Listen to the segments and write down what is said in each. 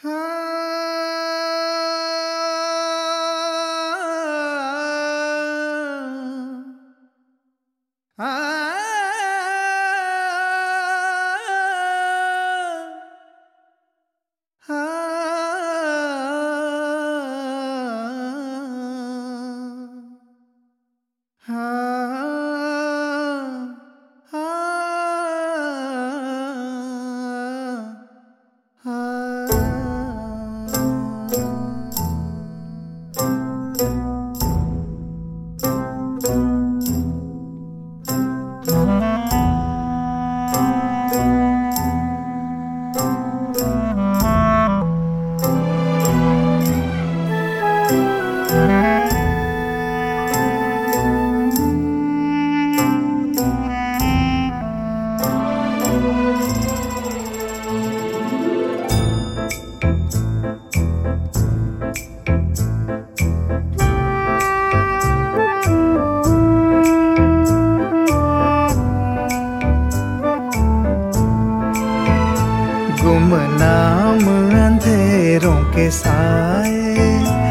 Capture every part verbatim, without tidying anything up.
गुमनाम अंधेरों के साए,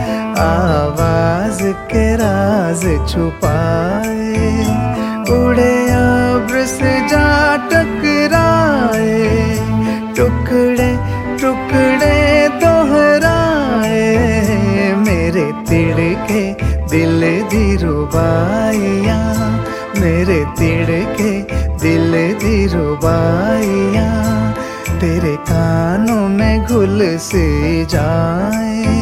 आवाज के राज छुपाए, उड़े अब्र से जा टकराए, टुकड़े टुकड़े दोहराए, मेरे तिड़के दिल दी रुबाइयाँ, मेरे तिड़के दिल दी रुबाइयाँ, तेरे कानों में घुल से जाए,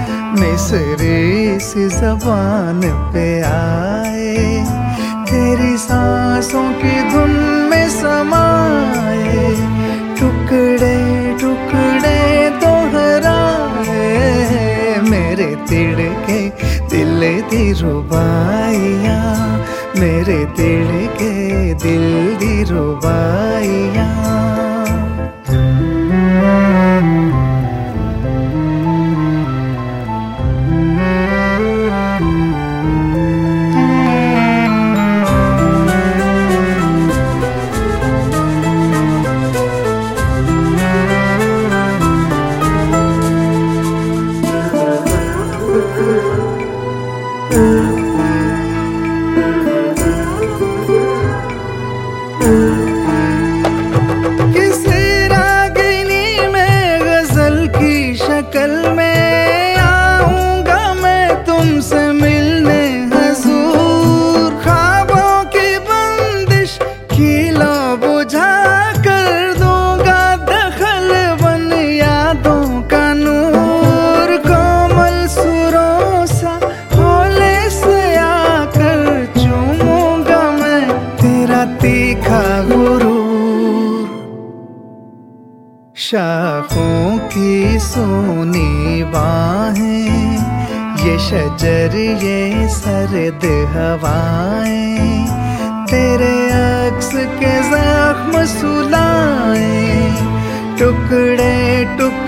मिसरी सी जबान पे आए, तेरी सांसों की धुन में समाए, टुकड़े टुकड़े दोहराए, मेरे तिड़के दिल दी रुबाइयाँ, मेरे तिड़के दिल दी रुबाइयाँ। किसी रागिनी में गजल की शक्ल में आऊंगा मैं तुमसे मिलने हजूर, ख्वाबों की बंदिश खिला बुझा कर दूंगा दखल बन यादों का नूर, कोमल सुरों सा भोले से आकर चूमूंगा मैं तेरा तीखा गुरूर, शाखों की सोनी बाहें, ये शजर ये सर्द हवाएं, तेरे अक्स के जख्म सुलाएं, टुकड़े टुकड़े